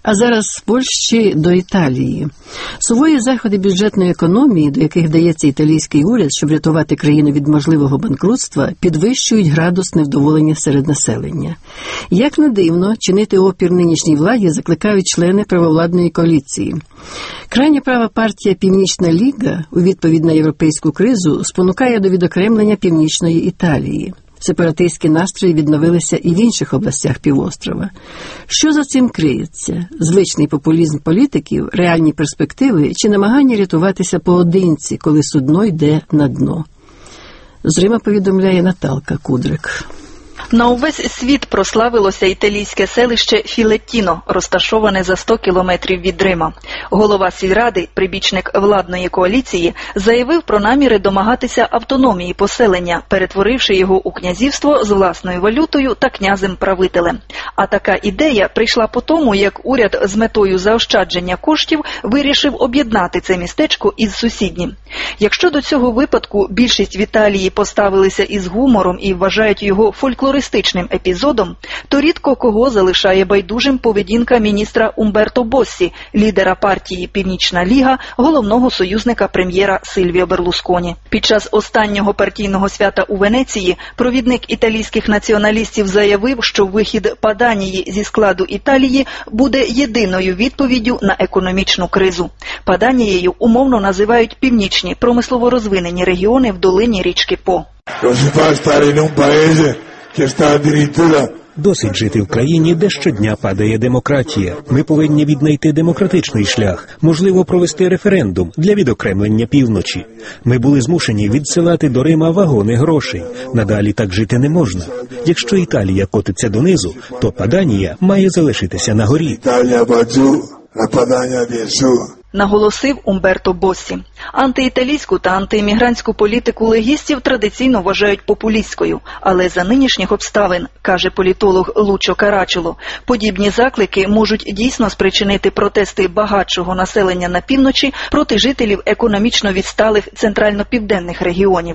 А зараз з Польщі до Італії. Суворі заходи бюджетної економії, до яких вдається італійський уряд, щоб рятувати країну від можливого банкрутства, підвищують градус невдоволення серед населення. Як не дивно, чинити опір нинішній владі закликають члени правовладної коаліції. Крайня права партія «Північна Ліга» у відповідь на європейську кризу спонукає до відокремлення Північної Італії. Сепаратистські настрої відновилися і в інших областях півострова. Що за цим криється? Звичний популізм політиків, реальні перспективи чи намагання рятуватися поодинці, коли судно йде на дно? З Рима повідомляє Наталка Кудрик. На увесь світ прославилося італійське селище Філеттіно, розташоване за 100 кілометрів від Рима. Голова сільради, прибічник владної коаліції, заявив про наміри домагатися автономії поселення, перетворивши його у князівство з власною валютою та князем-правителем. А така ідея прийшла по тому, як уряд з метою заощадження коштів вирішив об'єднати це містечко із сусіднім. Якщо до цього випадку більшість в Італії поставилися із гумором і вважають його фольклористичним епізодом, то рідко кого залишає байдужим поведінка міністра Умберто Боссі, лідера партії «Північна Ліга», головного союзника прем'єра Сильвіо Берлусконі. Під час останнього партійного свята у Венеції провідник італійських націоналістів заявив, що вихід Паданії зі складу Італії буде єдиною відповіддю на економічну кризу. Паданією умовно називають північні промислово розвинені регіони в долині річки По. Досить жити в країні, де щодня падає демократія. Ми повинні віднайти демократичний шлях, можливо, провести референдум для відокремлення півночі. Ми були змушені відсилати до Рима вагони грошей. Надалі так жити не можна. Якщо Італія котиться донизу, то Паданія має залишитися на горі. Наголосив Умберто Боссі. Антиіталійську та антиіммігрантську політику легістів традиційно вважають популістською, але за нинішніх обставин, каже політолог Лучо Карачоло, подібні заклики можуть дійсно спричинити протести багатшого населення на півночі проти жителів економічно відсталих центрально-південних регіонів.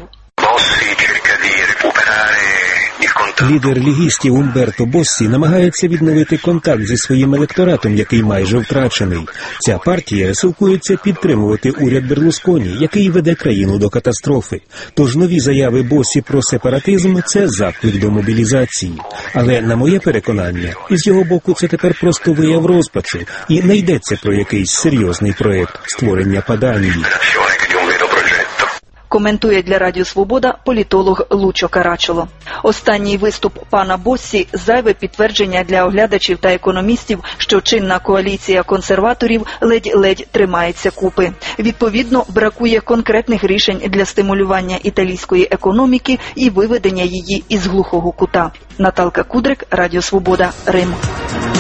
Лідер лігістів Умберто Боссі намагається відновити контакт зі своїм електоратом, який майже втрачений. Ця партія силкується підтримувати уряд Берлусконі, який веде країну до катастрофи. Тож нові заяви Боссі про сепаратизм – це заклик до мобілізації. Але, на моє переконання, із його боку це тепер просто вияв розпачу, і не йдеться про якийсь серйозний проєкт створення Паданії. Коментує для Радіо Свобода політолог Лучо Карачоло. Останній виступ пана Боссі – зайве підтвердження для оглядачів та економістів, що чинна коаліція консерваторів ледь-ледь тримається купи. Відповідно, бракує конкретних рішень для стимулювання італійської економіки і виведення її із глухого кута. Наталка Кудрик, Радіо Свобода, Рим.